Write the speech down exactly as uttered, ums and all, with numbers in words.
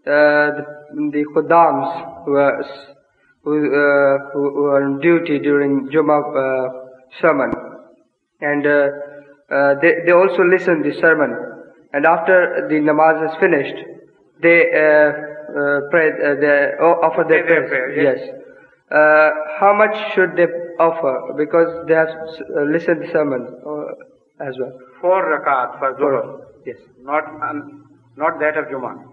the, the Khuddams who are, who, uh, who, who are on duty during Jummah uh, sermon, and uh, uh, they, they also listen the sermon, and after the namaz is finished, they uh, uh, pray, uh, they offer their prayer. prayers. Yes. yes. Uh, how much should they offer? Because they have uh, listened the sermon uh, as well. Four rakat for Zuhr. Yes. Not um, not that of Jummah.